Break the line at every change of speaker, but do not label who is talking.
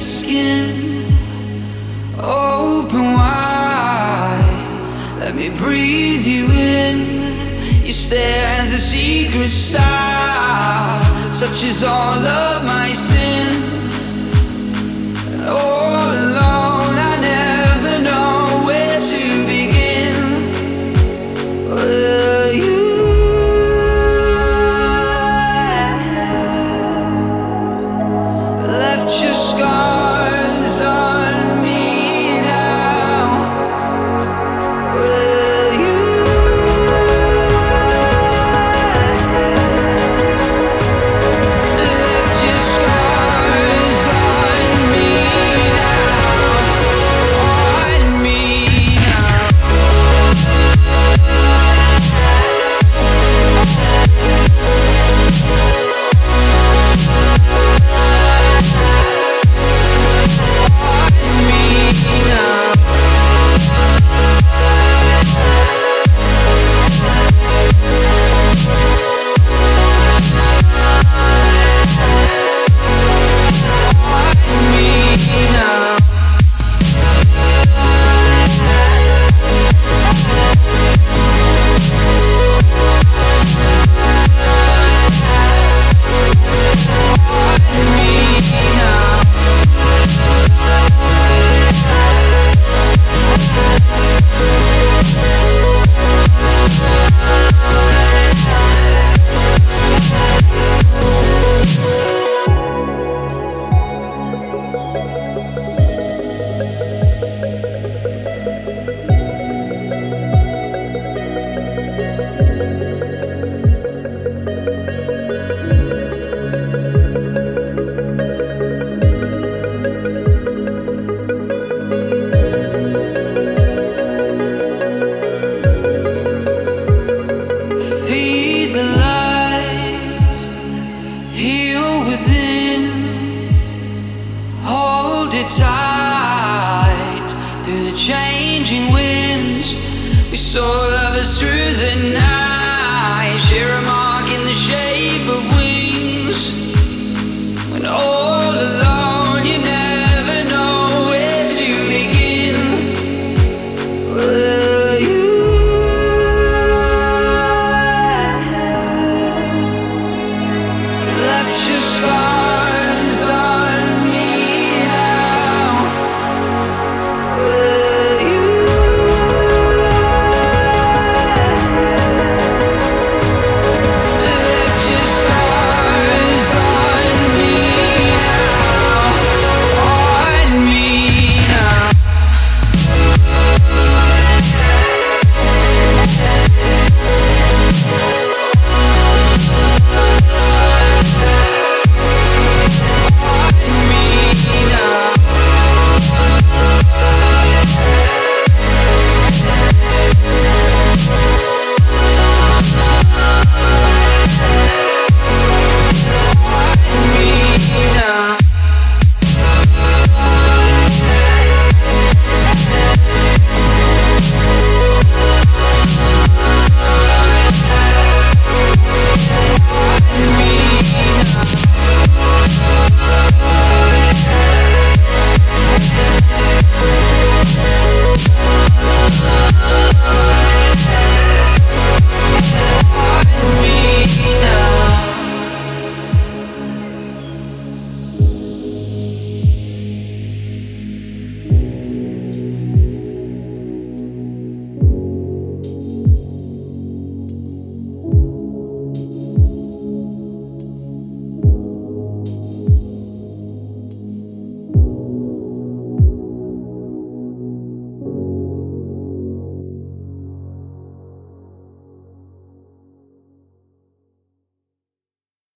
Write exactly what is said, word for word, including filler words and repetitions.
skin open wide. Let me breathe you in. You stare as a secret star touches all of my sins. All alone, I never know where to begin. Will you left your scars on me now? Will you left your scars on me now? On me now. Feed the lies, heal within. Hold it tight through the changing winds. We saw lovers through the night. Share 'em all.